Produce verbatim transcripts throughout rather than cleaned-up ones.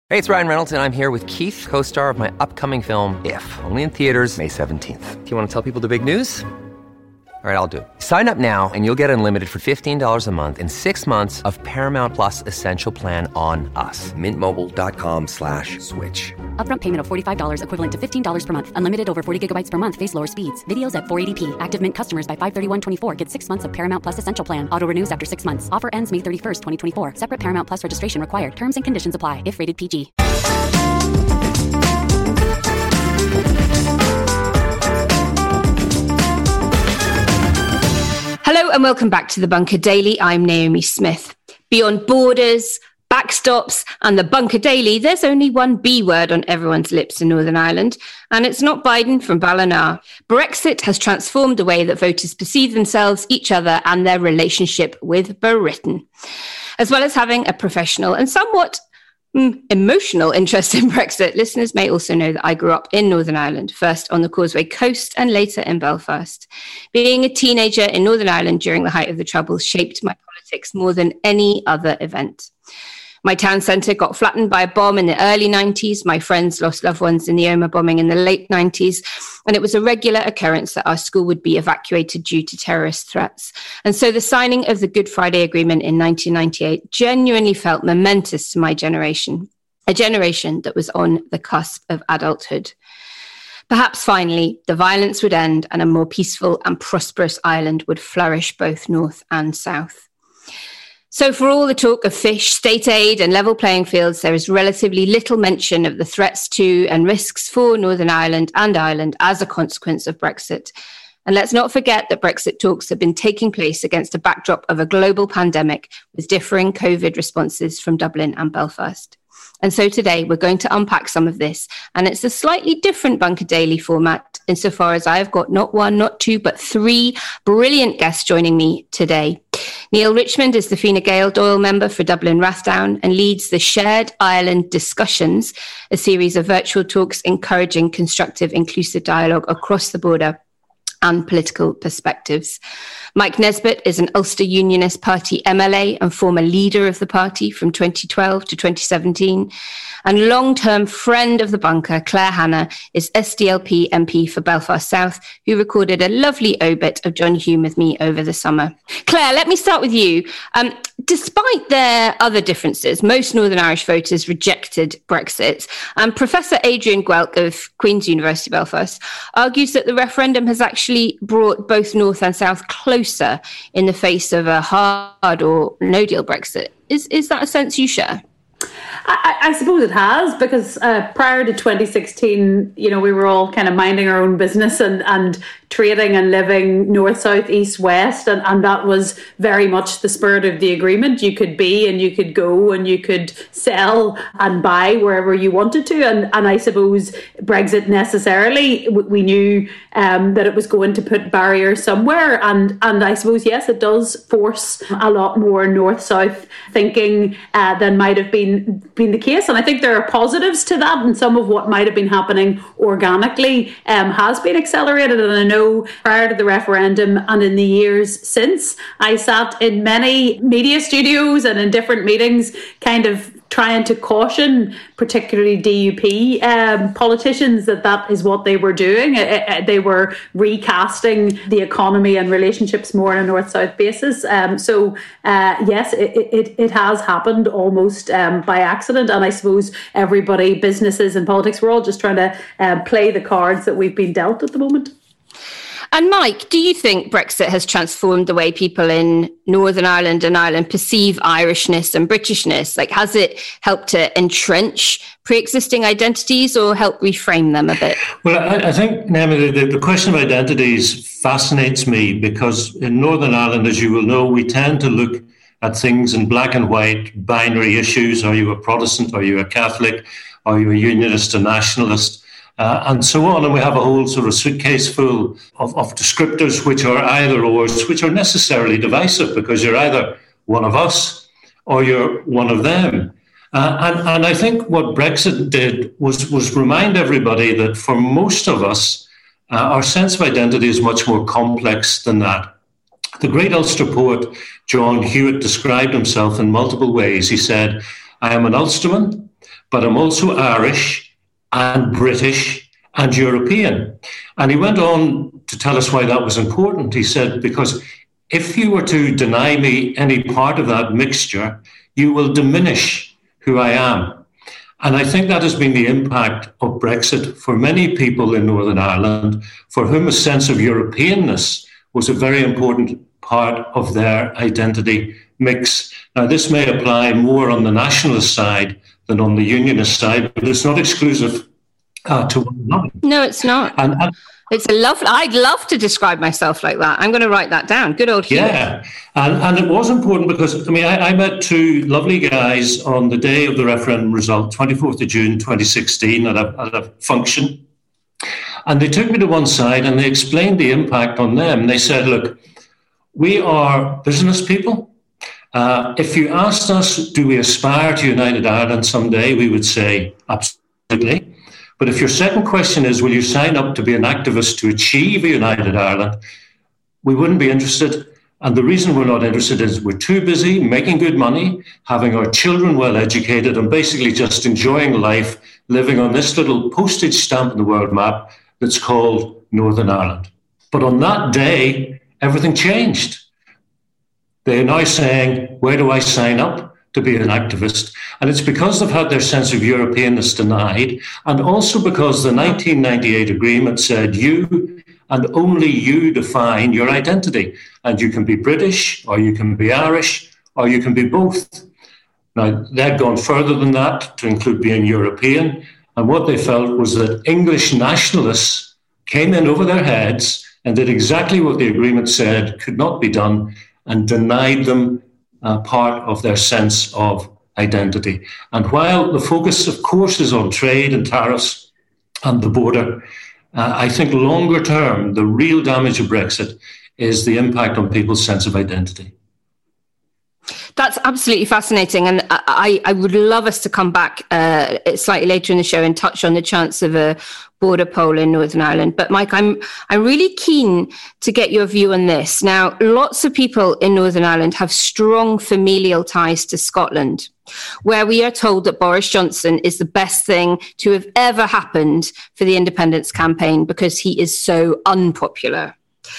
Hey, it's Ryan Reynolds, and I'm here with Keith, co-star of my upcoming film, If, only in theaters May seventeenth. Do you want to tell people the big news? All right, I'll do it. Sign up now and you'll get unlimited for fifteen dollars a month and six months of Paramount Plus Essential Plan on us. Mintmobile.com slash switch. Upfront payment of forty-five dollars equivalent to fifteen dollars per month. Unlimited over forty gigabytes per month. Face lower speeds. Videos at four eighty p. Active Mint customers by five thirty-one twenty-four get six months of Paramount Plus Essential Plan. Auto renews after six months. Offer ends May thirty-first, twenty twenty-four. Separate Paramount Plus registration required. Terms and conditions apply if rated P G. Hello and welcome back to the Bunker Daily. I'm Naomi Smith. Beyond borders, backstops and the Bunker Daily, there's only one B word on everyone's lips in Northern Ireland, and it's not Biden from Ballina. Brexit has transformed the way that voters perceive themselves, each other and their relationship with Britain. As well as having a professional and somewhat Mm, emotional interest in Brexit, listeners may also know that I grew up in Northern Ireland, first on the Causeway Coast and later in Belfast. Being a teenager in Northern Ireland during the height of the Troubles shaped my politics more than any other event. My town centre got flattened by a bomb in the early nineties. My friends lost loved ones in the Omagh bombing in the late nineties. And it was a regular occurrence that our school would be evacuated due to terrorist threats. And so the signing of the Good Friday Agreement in nineteen ninety-eight genuinely felt momentous to my generation, a generation that was on the cusp of adulthood. Perhaps finally, the violence would end and a more peaceful and prosperous Ireland would flourish both north and south. So for all the talk of fish, state aid and level playing fields, there is relatively little mention of the threats to and risks for Northern Ireland and Ireland as a consequence of Brexit. And let's not forget that Brexit talks have been taking place against a backdrop of a global pandemic with differing COVID responses from Dublin and Belfast. And so today we're going to unpack some of this, and it's a slightly different Bunker Daily format insofar as I've got not one, not two, but three brilliant guests joining me today. Neil Richmond is the Fine Gael Dáil member for Dublin Rathdown and leads the Shared Ireland Discussions, a series of virtual talks encouraging constructive, inclusive dialogue across the border and political perspectives. Mike Nesbitt is an Ulster Unionist Party M L A and former leader of the party from twenty twelve to twenty seventeen. And long-term friend of the bunker, Claire Hanna, is S D L P M P for Belfast South, who recorded a lovely obit of John Hume with me over the summer. Claire, let me start with you. Um, despite their other differences, most Northern Irish voters rejected Brexit. And Professor Adrian Guelk of Queen's University Belfast argues that the referendum has actually brought both North and South closer in the face of a hard or no-deal Brexit. Is, is that a sense you share? I, I suppose it has, because uh, prior to twenty sixteen, you know, we were all kind of minding our own business and, and trading and living north, south, east, west. And, and that was very much the spirit of the agreement. You could be and you could go and you could sell and buy wherever you wanted to. And, and I suppose Brexit necessarily, we knew um, that it was going to put barriers somewhere. And, and I suppose, yes, it does force a lot more north-south thinking uh, than might have been, been the case. And I think there are positives to that. And some of what might have been happening organically um, has been accelerated. And I know prior to the referendum and in the years since, I sat in many media studios and in different meetings kind of trying to caution particularly D U P um, politicians that that is what they were doing. It, it, they were recasting the economy and relationships more on a north-south basis. Um, so, uh, yes, it, it, it has happened almost um, by accident. And I suppose everybody, businesses and politics, we're all just trying to uh, play the cards that we've been dealt at the moment. And Mike, do you think Brexit has transformed the way people in Northern Ireland and Ireland perceive Irishness and Britishness? Like, has it helped to entrench pre-existing identities or help reframe them a bit? Well, I, I think, Naomi, the, the question of identities fascinates me because in Northern Ireland, as you will know, we tend to look at things in black and white, binary issues. Are you a Protestant? Are you a Catholic? Are you a Unionist, a Nationalist? Uh, and so on. And we have a whole sort of suitcase full of, of descriptors which are either ors, which are necessarily divisive because you're either one of us or you're one of them. Uh, and, and I think what Brexit did was, was remind everybody that for most of us, uh, our sense of identity is much more complex than that. The great Ulster poet John Hewitt described himself in multiple ways. He said, I am an Ulsterman, but I'm also Irish and British and European. And he went on to tell us why that was important. He said, because if you were to deny me any part of that mixture, you will diminish who I am. And I think that has been the impact of Brexit for many people in Northern Ireland, for whom a sense of Europeanness was a very important part of their identity mix. Now, this may apply more on the nationalist side than on the unionist side, but it's not exclusive uh, to one another. No, it's not. And, and It's a lovely, I'd love to describe myself like that. I'm going to write that down. Good old Hugh. Yeah. And, and it was important because, I mean, I, I met two lovely guys on the day of the referendum result, twenty-fourth of June, twenty sixteen, at a, at a function. And they took me to one side and they explained the impact on them. They said, look, we are business people. Uh, if you asked us, do we aspire to United Ireland someday, we would say, absolutely. But if your second question is, will you sign up to be an activist to achieve a United Ireland, we wouldn't be interested. And the reason we're not interested is we're too busy making good money, having our children well educated, and basically just enjoying life, living on this little postage stamp in the world map that's called Northern Ireland. But on that day, everything changed. They're now saying, where do I sign up to be an activist? And it's because they've had their sense of Europeanness denied, and also because the nineteen ninety-eight agreement said you and only you define your identity. And you can be British, or you can be Irish, or you can be both. Now, they'd gone further than that to include being European. And what they felt was that English nationalists came in over their heads and did exactly what the agreement said could not be done, and denied them uh, part of their sense of identity. And while the focus, of course, is on trade and tariffs and the border, uh, I think longer term, the real damage of Brexit is the impact on people's sense of identity. That's absolutely fascinating. And I, I would love us to come back uh, slightly later in the show and touch on the chance of a border poll in Northern Ireland. But Mike, I'm I'm really keen to get your view on this. Now, lots of people in Northern Ireland have strong familial ties to Scotland, where we are told that Boris Johnson is the best thing to have ever happened for the independence campaign because he is so unpopular.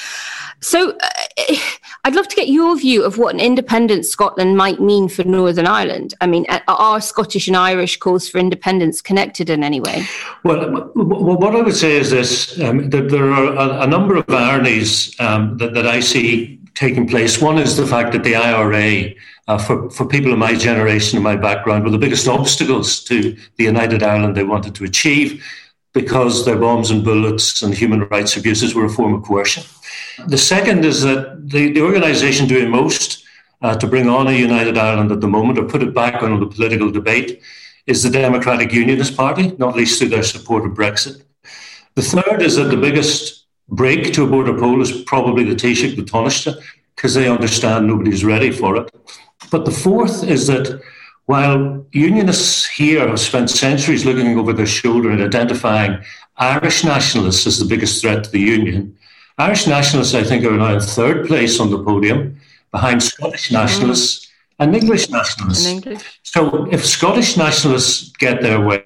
So uh, I'd love to get your view of what an independent Scotland might mean for Northern Ireland. I mean, are Scottish and Irish calls for independence connected in any way? Well, what I would say is this, um, that there are a, a number of ironies um, that, that I see taking place. One is the fact that the I R A, uh, for, for people of my generation and my background, were the biggest obstacles to the United Ireland they wanted to achieve, because their bombs and bullets and human rights abuses were a form of coercion. The second is that the, the organisation doing most uh, to bring on a United Ireland at the moment, or put it back on the political debate, is the Democratic Unionist Party, not least through their support of Brexit. The third is that the biggest break to a border poll is probably the Taoiseach, the Taoiseach, because they understand nobody's ready for it. But the fourth is that while unionists here have spent centuries looking over their shoulder and identifying Irish nationalists as the biggest threat to the Union, Irish nationalists, I think, are now in third place on the podium, behind Scottish nationalists mm. and English nationalists. And English. So if Scottish nationalists get their way,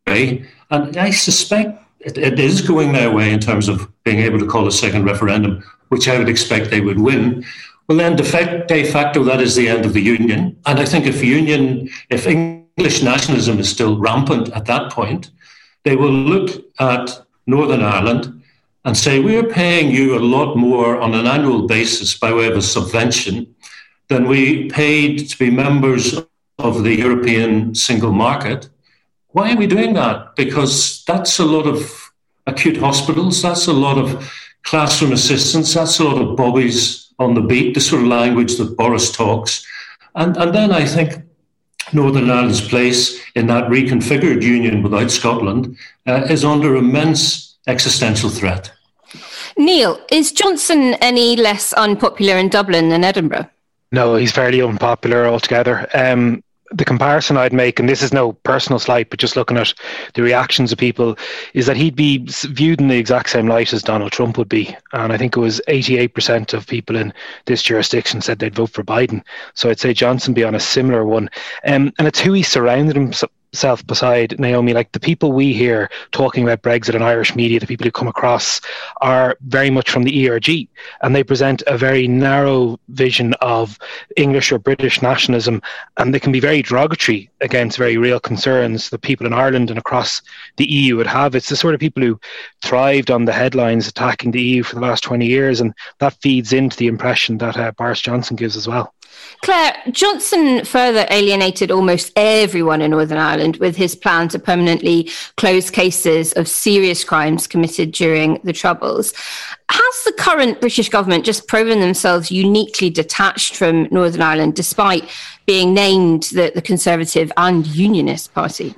and I suspect it, it is going their way in terms of being able to call a second referendum, which I would expect they would win, well, then de facto, that is the end of the Union. And I think if union, if English nationalism is still rampant at that point, they will look at Northern Ireland and say, we're paying you a lot more on an annual basis by way of a subvention than we paid to be members of the European single market. Why are we doing that? Because that's a lot of acute hospitals, that's a lot of classroom assistants, that's a lot of bobbies on the beat, the sort of language that Boris talks. And, and then I think Northern Ireland's place in that reconfigured union without Scotland uh, is under immense existential threat. Neil, is Johnson any less unpopular in Dublin than Edinburgh? No, he's fairly unpopular altogether. Um, the comparison I'd make, and this is no personal slight, but just looking at the reactions of people, is that he'd be viewed in the exact same light as Donald Trump would be. And I think it was eighty-eight percent of people in this jurisdiction said they'd vote for Biden. So I'd say Johnson be on a similar one. Um, and it's who he surrounded himself self beside Naomi. Like, the people we hear talking about Brexit in Irish media, the people who come across, are very much from the E R G, and they present a very narrow vision of English or British nationalism, and they can be very derogatory against very real concerns that people in Ireland and across the E U would have. It's the sort of people who thrived on the headlines attacking the E U for the last twenty years, and that feeds into the impression that uh, Boris Johnson gives as well. Claire, Johnson further alienated almost everyone in Northern Ireland with his plan to permanently close cases of serious crimes committed during the Troubles. Has the current British government just proven themselves uniquely detached from Northern Ireland, despite being named the, the Conservative and Unionist Party?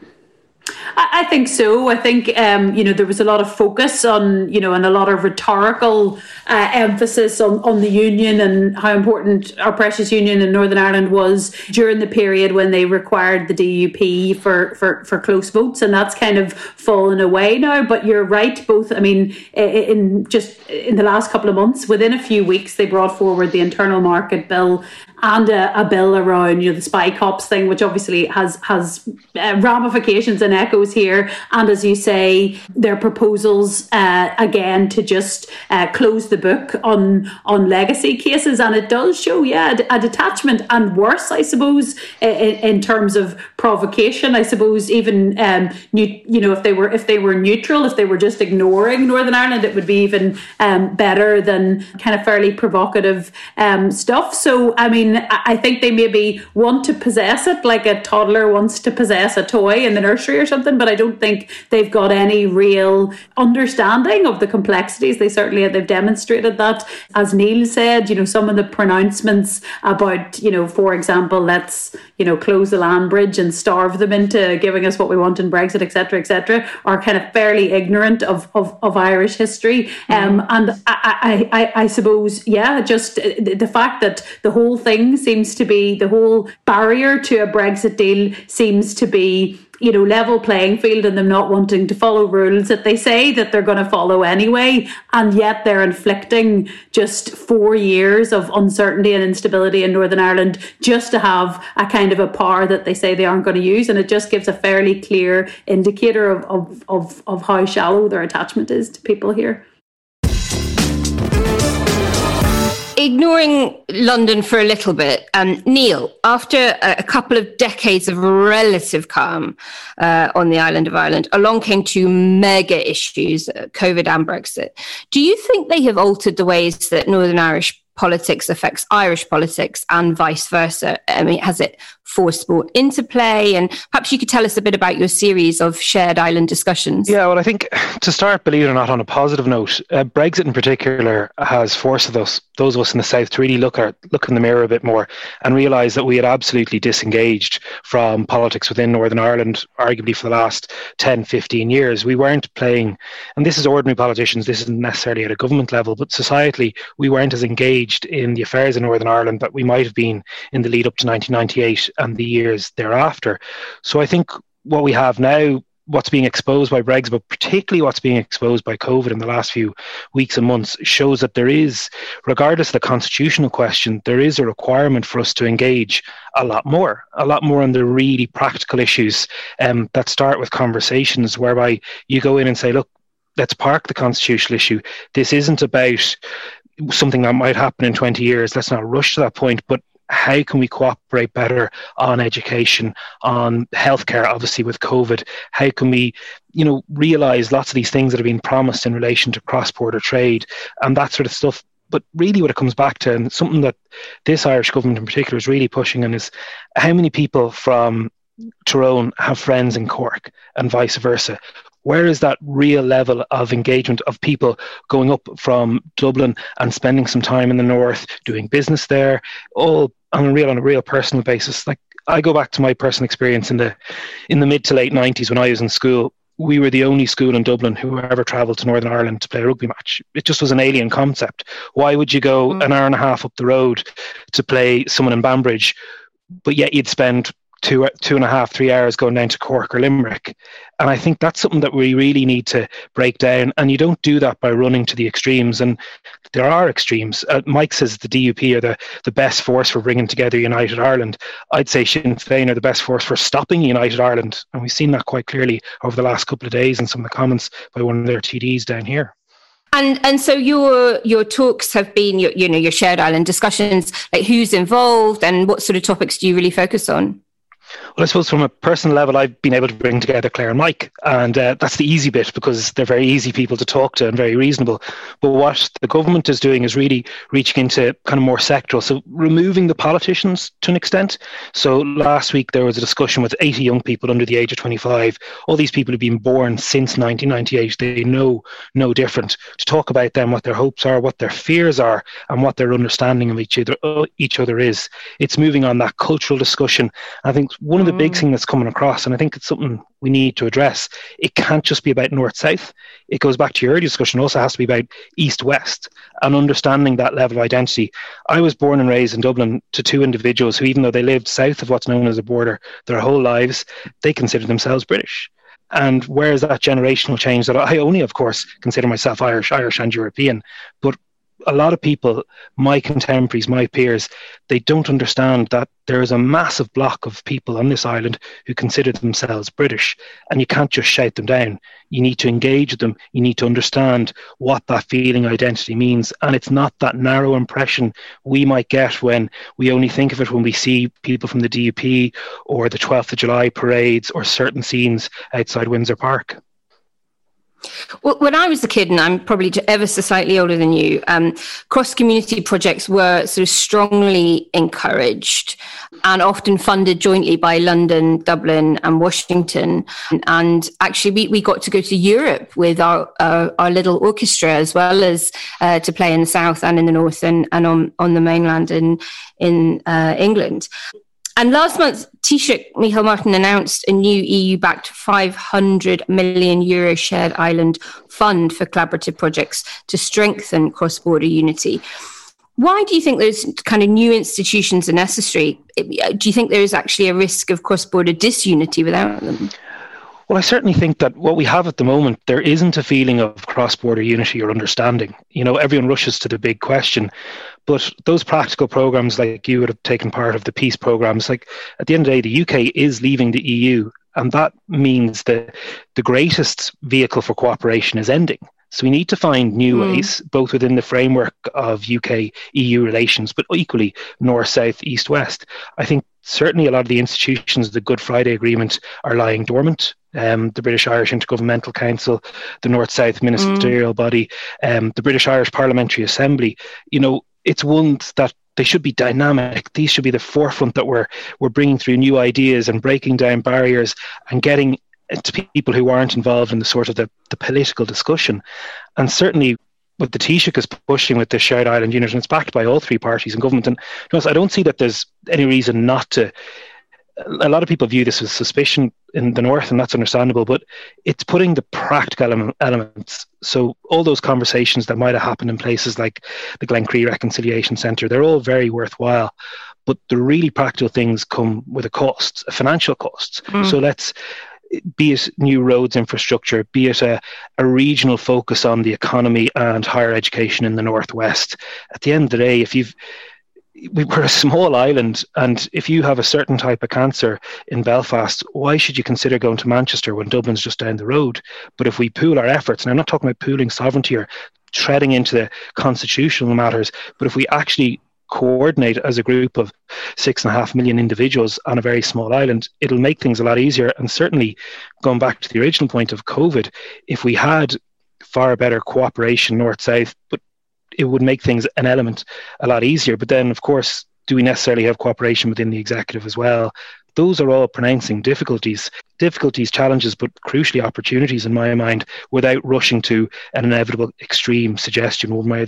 I think so. I think, um, you know, there was a lot of focus on, you know, and a lot of rhetorical uh, emphasis on, on the union and how important our precious union in Northern Ireland was during the period when they required the D U P for, for, for close votes. And that's kind of fallen away now. But you're right, both, I mean, in just in the last couple of months, within a few weeks, they brought forward the Internal Market Bill and a, a bill around, you know, the spy cops thing, which obviously has has uh, ramifications and echoes here. And as you say, their proposals uh, again to just uh, close the book on on legacy cases, and it does show, yeah, a, a detachment, and worse, I suppose, in, in terms of provocation. I suppose even um, you, you know, if they were if they were neutral, if they were just ignoring Northern Ireland, it would be even um, better than kind of fairly provocative um, stuff. So, I mean, I think they maybe want to possess it like a toddler wants to possess a toy in the nursery or something, but I don't think they've got any real understanding of the complexities. They certainly, they've demonstrated that. As Neil said, you know, some of the pronouncements about, you know, for example, let's, you know, close the land bridge and starve them into giving us what we want in Brexit, et cetera, et cetera, are kind of fairly ignorant of, of, of Irish history. Mm-hmm. Um, and I, I, I, I suppose, yeah, just the fact that the whole thing seems to be, the whole barrier to a Brexit deal seems to be, you know, level playing field and them not wanting to follow rules that they say that they're going to follow anyway. And yet they're inflicting just four years of uncertainty and instability in Northern Ireland just to have a kind of a power that they say they aren't going to use. And it just gives a fairly clear indicator of, of, of, of how shallow their attachment is to people here. Ignoring London for a little bit, um, Neil, after a couple of decades of relative calm uh, on the island of Ireland, along came two mega issues, uh, COVID and Brexit. Do you think they have altered the ways that Northern Irish politics affects Irish politics and vice versa? I mean, has it forced more interplay? And perhaps you could tell us a bit about your series of shared island discussions. Yeah, well, I think to start, believe it or not, on a positive note, uh, Brexit in particular has forced us, those of us in the South, to really look at look in the mirror a bit more and realise that we had absolutely disengaged from politics within Northern Ireland, arguably for the last ten, fifteen years. We weren't playing, and this is ordinary politicians, this isn't necessarily at a government level, but societally, we weren't as engaged in the affairs in Northern Ireland that we might have been in the lead up to nineteen ninety-eight and the years thereafter. So I think what we have now, what's being exposed by Brexit, but particularly what's being exposed by COVID in the last few weeks and months, shows that there is, regardless of the constitutional question, there is a requirement for us to engage a lot more, a lot more on the really practical issues um, that start with conversations whereby you go in and say, look, let's park the constitutional issue. This isn't about something that might happen in twenty years. Let's not rush to that point, but how can we cooperate better on education, on healthcare, obviously with COVID? How can we, you know, realise lots of these things that have been promised in relation to cross-border trade and that sort of stuff? But really what it comes back to, and something that this Irish government in particular is really pushing on, is how many people from Tyrone have friends in Cork and vice versa. Where is that real level of engagement of people going up from Dublin and spending some time in the north, doing business there, all on a real on a real personal basis? Like, I go back to my personal experience in the in the mid to late nineties when I was in school. We were the only school in Dublin who ever travelled to Northern Ireland to play a rugby match. It just was an alien concept. Why would you go mm. an hour and a half up the road to play someone in Banbridge, but yet you'd spend two, two and a half, three hours going down to Cork or Limerick. And I think that's something that we really need to break down. And you don't do that by running to the extremes. And there are extremes. Uh, Mike says the D U P are the, the best force for bringing together United Ireland. I'd say Sinn Féin are the best force for stopping United Ireland. And we've seen that quite clearly over the last couple of days in some of the comments by one of their T Ds down here. And and so your your talks have been, your, you know, your shared island discussions, like who's involved and what sort of topics do you really focus on? Well, I suppose from a personal level, I've been able to bring together Claire and Mike, and uh, that's the easy bit because they're very easy people to talk to and very reasonable. But what the government is doing is really reaching into kind of more sectoral, so removing the politicians to an extent. So last week there was a discussion with eighty young people under the age of twenty-five. All these people have been born since nineteen ninety-eight. They know no different. To talk about them, what their hopes are, what their fears are, and what their understanding of each other uh, each other is. It's moving on that cultural discussion. I think one of the big things that's coming across, and I think it's something we need to address, it can't just be about north-south. It goes back to your earlier discussion. It also has to be about east-west and understanding that level of identity. I was born and raised in Dublin to two individuals who, even though they lived south of what's known as a border their whole lives, they considered themselves British. And where is that generational change that I only, of course, consider myself Irish, Irish and European, but a lot of people, my contemporaries, my peers, they don't understand that there is a massive block of people on this island who consider themselves British, and you can't just shout them down. You need to engage with them. You need to understand what that feeling identity means. And it's not that narrow impression we might get when we only think of it when we see people from the D U P or the twelfth of July parades or certain scenes outside Windsor Park. Well, when I was a kid, and I'm probably ever so slightly older than you, um, cross-community projects were sort of strongly encouraged and often funded jointly by London, Dublin and Washington. And actually, we, we got to go to Europe with our uh, our little orchestra, as well as uh, to play in the south and in the north and, and on, on the mainland in, in uh, England. And last month, Taoiseach Micheál Martin announced a new E U-backed five hundred million euro shared island fund for collaborative projects to strengthen cross-border unity. Why do you think those kind of new institutions are necessary? Do you think there is actually a risk of cross-border disunity without them? Well, I certainly think that what we have at the moment, there isn't a feeling of cross-border unity or understanding. You know, everyone rushes to the big question, but those practical programs, like you would have taken part of the peace programs, like at the end of the day, the U K is leaving the E U, and that means that the greatest vehicle for cooperation is ending. So we need to find new mm. ways, both within the framework of U K E U relations, but equally north, south, east, west. I think certainly a lot of the institutions of the Good Friday Agreement are lying dormant. Um, the British Irish Intergovernmental Council, the North-South Ministerial mm. Body, um, the British Irish Parliamentary Assembly. You know, it's ones that they should be dynamic. These should be the forefront that we're, we're bringing through new ideas and breaking down barriers and getting to people who aren't involved in the sort of the, the political discussion. And certainly what the Taoiseach is pushing with the shared island unit, and it's backed by all three parties in government. And to be honest, I don't see that there's any reason not to. A lot of people view this with suspicion in the north, and that's understandable, but it's putting the practical element, elements. So all those conversations that might have happened in places like the Glencree Reconciliation Centre, they're all very worthwhile. But the really practical things come with a cost, a financial cost. Mm. So let's, be it new roads infrastructure, be it a, a regional focus on the economy and higher education in the northwest. At the end of the day, if you've we're a small island, and if you have a certain type of cancer in Belfast, why should you consider going to Manchester when Dublin's just down the road? But if we pool our efforts, and I'm not talking about pooling sovereignty or treading into the constitutional matters, but if we actually coordinate as a group of six and a half million individuals on a very small island, it'll make things a lot easier. And certainly, going back to the original point of COVID, if we had far better cooperation north-south, but it would make things an element a lot easier. But then, of course, do we necessarily have cooperation within the executive as well? Those are all pronouncing difficulties, difficulties, challenges, but crucially opportunities in my mind, without rushing to an inevitable extreme suggestion one way or the other.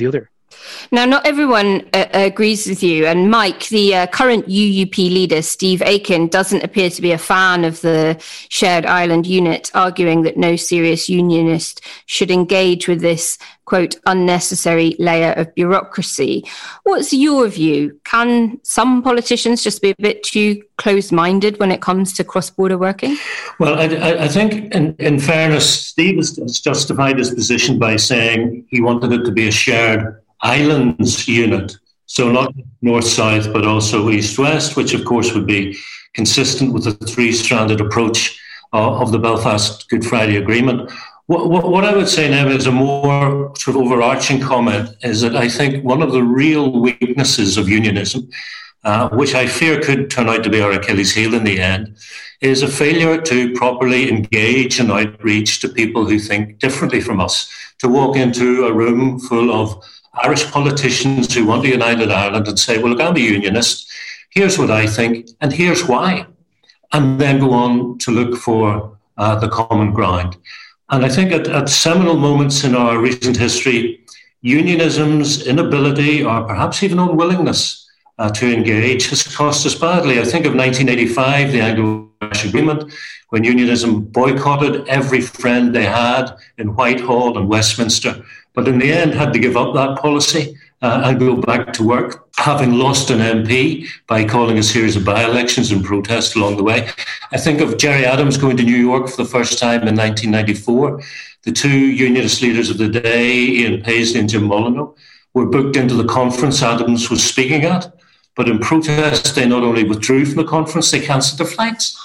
Now, not everyone uh, agrees with you. And Mike, the uh, current U U P leader, Steve Aiken, doesn't appear to be a fan of the shared Ireland unit, arguing that no serious unionist should engage with this, quote, unnecessary layer of bureaucracy. What's your view? Can some politicians just be a bit too closed-minded when it comes to cross-border working? Well, I, I think, in, in fairness, Steve has justified his position by saying he wanted it to be a shared islands unit, so not north-south, but also east-west, which of course would be consistent with the three-stranded approach uh, of the Belfast Good Friday Agreement. What, what, what I would say now is a more sort of overarching comment is that I think one of the real weaknesses of unionism, uh, which I fear could turn out to be our Achilles heel in the end, is a failure to properly engage and outreach to people who think differently from us, to walk into a room full of Irish politicians who want a united Ireland and say, well, look, I'm a unionist, here's what I think, and here's why, and then go on to look for uh, the common ground. And I think at, at seminal moments in our recent history, unionism's inability or perhaps even unwillingness uh, to engage has cost us badly. I think of nineteen eighty-five, the Anglo-Irish Agreement, when unionism boycotted every friend they had in Whitehall and Westminster, but in the end had to give up that policy uh, and go back to work, having lost an M P by calling a series of by-elections and protests along the way. I think of Gerry Adams going to New York for the first time in nineteen ninety-four. The two unionist leaders of the day, Ian Paisley and Jim Molyneux, were booked into the conference Adams was speaking at, but in protest they not only withdrew from the conference, they cancelled their flights,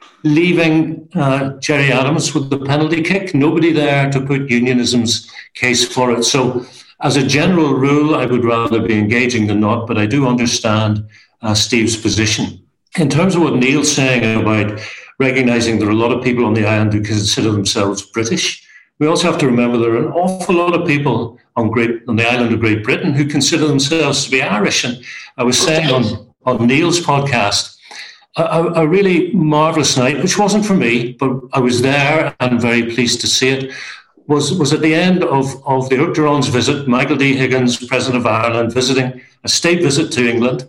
leaving uh, Gerry Adams with the penalty kick. Nobody there to put unionism's case for it. So as a general rule, I would rather be engaging than not, but I do understand uh, Steve's position. In terms of what Neil's saying about recognising there are a lot of people on the island who consider themselves British, we also have to remember there are an awful lot of people on, Great, on the island of Great Britain who consider themselves to be Irish. And I was saying on, on Neil's podcast, A, a really marvellous night, which wasn't for me, but I was there and very pleased to see it, was, was at the end of, of the Haute Durance visit, Michael D. Higgins, President of Ireland, visiting a state visit to England,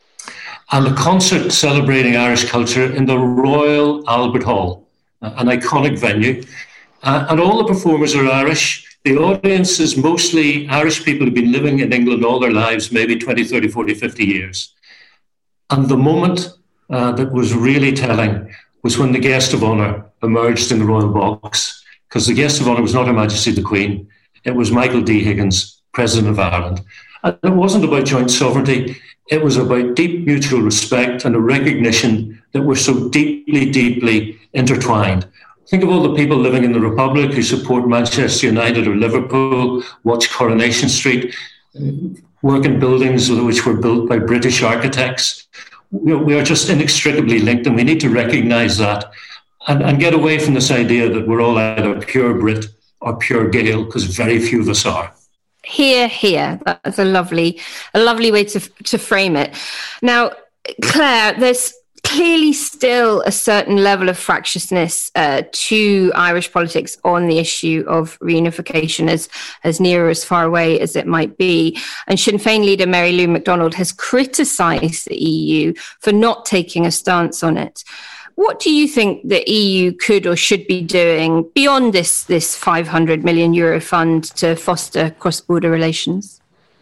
and a concert celebrating Irish culture in the Royal Albert Hall, an iconic venue. Uh, and all the performers are Irish. The audience is mostly Irish people who've been living in England all their lives, maybe twenty, thirty, forty, fifty years. And the moment Uh, that was really telling was when the guest of honour emerged in the royal box, because the guest of honour was not Her Majesty the Queen, it was Michael D. Higgins, President of Ireland. And it wasn't about joint sovereignty, it was about deep mutual respect and a recognition that we're so deeply, deeply intertwined. Think of all the people living in the Republic who support Manchester United or Liverpool, watch Coronation Street, work in buildings which were built by British architects. We are just inextricably linked, and we need to recognise that and, and get away from this idea that we're all either pure Brit or pure Gael, because very few of us are. Hear, hear. That's a lovely, a lovely way to to frame it. Now, Claire, there's clearly still a certain level of fractiousness uh, to Irish politics on the issue of reunification, as, as near or as far away as it might be. And Sinn Féin leader Mary Lou McDonald has criticised the E U for not taking a stance on it. What do you think the E U could or should be doing beyond this, this five hundred million euro fund to foster cross-border relations?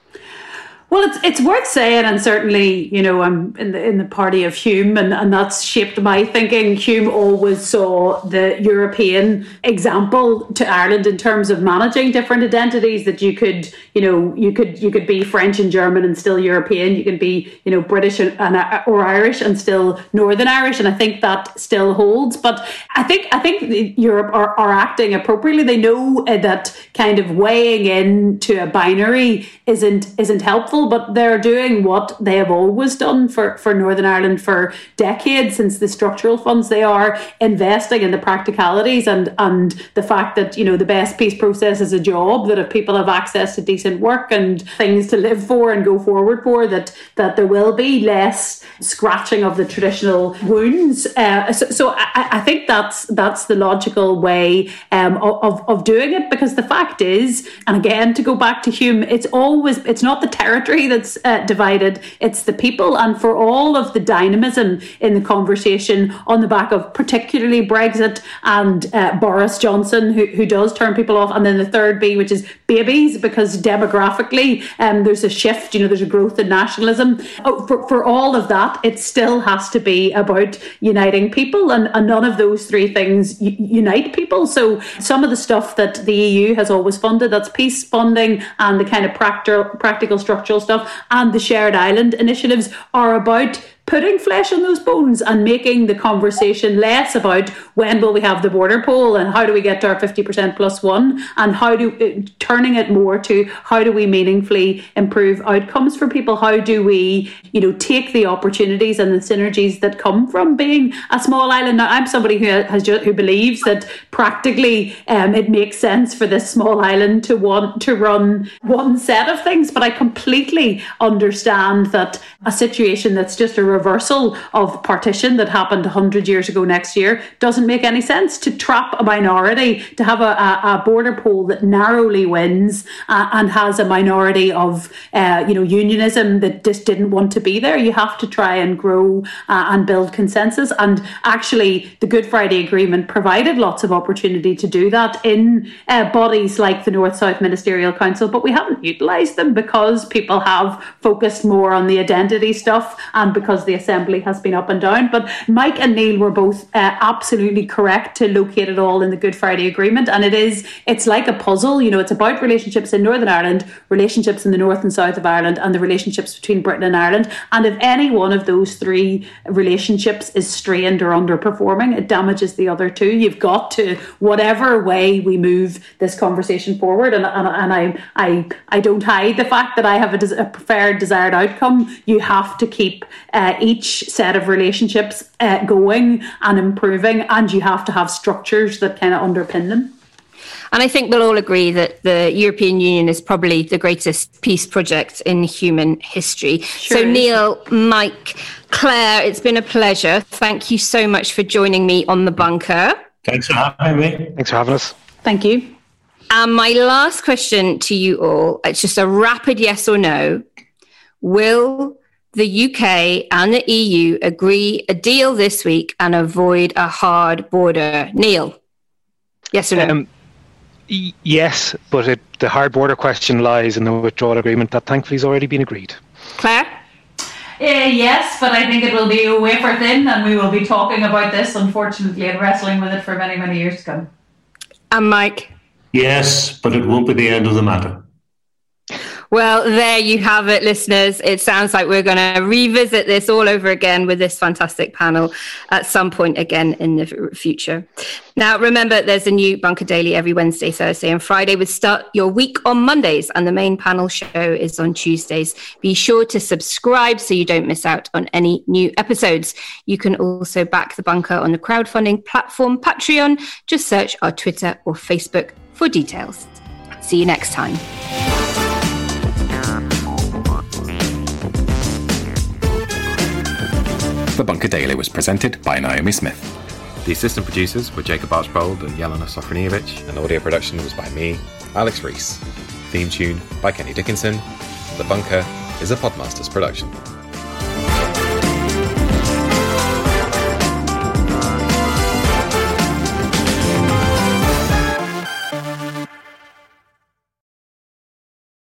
Well, it's it's worth saying, and certainly, you know, I'm in the in the party of Hume, and, and that's shaped my thinking. Hume always saw the European example to Ireland in terms of managing different identities. That you could, you know, you could you could be French and German and still European. You can be, you know, British and, and or Irish and still Northern Irish, and I think that still holds. But I think I think Europe are, are acting appropriately. They know that kind of weighing in to a binary isn't isn't helpful. powerful, but they're doing what they have always done for, for Northern Ireland for decades since the structural funds. They are investing in the practicalities and, and the fact that, you know, the best peace process is a job, that if people have access to decent work and things to live for and go forward for, that, that there will be less scratching of the traditional wounds. Uh, so so I, I think that's that's the logical way um, of, of doing it, because the fact is, and again, to go back to Hume, it's always, it's not the territory that's uh, divided, it's the people. And for all of the dynamism in the conversation on the back of particularly Brexit and uh, Boris Johnson, who, who does turn people off, and then the third B, which is babies, because demographically um, there's a shift, you know, there's a growth in nationalism. Oh, for, for all of that, it still has to be about uniting people, and, and none of those three things u- unite people. So some of the stuff that the E U has always funded, that's peace funding and the kind of practical, practical structural stuff, and the shared island initiatives, are about putting flesh on those bones and making the conversation less about when will we have the border poll and how do we get to our fifty percent plus one, and how do uh, turning it more to how do we meaningfully improve outcomes for people? How do we, you know, take the opportunities and the synergies that come from being a small island? Now, I'm somebody who has just, who believes that practically um, it makes sense for this small island to want to run one set of things, but I completely understand that a situation that's just a reversal of partition that happened one hundred years ago next year doesn't make any sense. To trap a minority, to have a, a, a border poll that narrowly wins uh, and has a minority of uh, you know, unionism that just didn't want to be there. You have to try and grow uh, and build consensus, and actually the Good Friday Agreement provided lots of opportunity to do that in uh, bodies like the North-South Ministerial Council, but we haven't utilised them because people have focused more on the identity stuff and because the Assembly has been up and down. But Mike and Neil were both uh, absolutely correct to locate it all in the Good Friday Agreement, and it is it's like a puzzle. You know, it's about relationships in Northern Ireland, relationships in the north and south of Ireland, and the relationships between Britain and Ireland. And if any one of those three relationships is strained or underperforming, it damages the other two. You've got to, whatever way we move this conversation forward, and and, and I I I don't hide the fact that I have a, des- a preferred desired outcome. You have to keep uh, each set of relationships uh, going and improving, and you have to have structures that kind of underpin them. And I think we'll all agree that the European Union is probably the greatest peace project in human history. Sure so, is. Neil, Mike, Claire, it's been a pleasure. Thank you so much for joining me on The Bunker. Thanks for having me. Thanks for having us. Thank you. And my last question to you all, it's just a rapid yes or no. Will the U K and the E U agree a deal this week and avoid a hard border? Neil, yes or no? Um, y- yes, but it, the hard border question lies in the withdrawal agreement that thankfully has already been agreed. Claire? Uh, yes, but I think it will be a wafer thin, and we will be talking about this, unfortunately, and wrestling with it for many, many years to come. And Mike? Yes, but it won't be the end of the matter. Well, there you have it, listeners. It sounds like we're going to revisit this all over again with this fantastic panel at some point again in the future. Now, remember, there's a new Bunker Daily every Wednesday, Thursday and Friday. We start your week on Mondays, and the main panel show is on Tuesdays. Be sure to subscribe so you don't miss out on any new episodes. You can also back The Bunker on the crowdfunding platform Patreon. Just search our Twitter or Facebook for details. See you next time. The Bunker Daily was presented by Naomi Smith. The assistant producers were Jacob Archbold and Jelena Sofronievich, and audio production was by me, Alex Rees. Theme tune by Kenny Dickinson. The Bunker is a Podmasters production.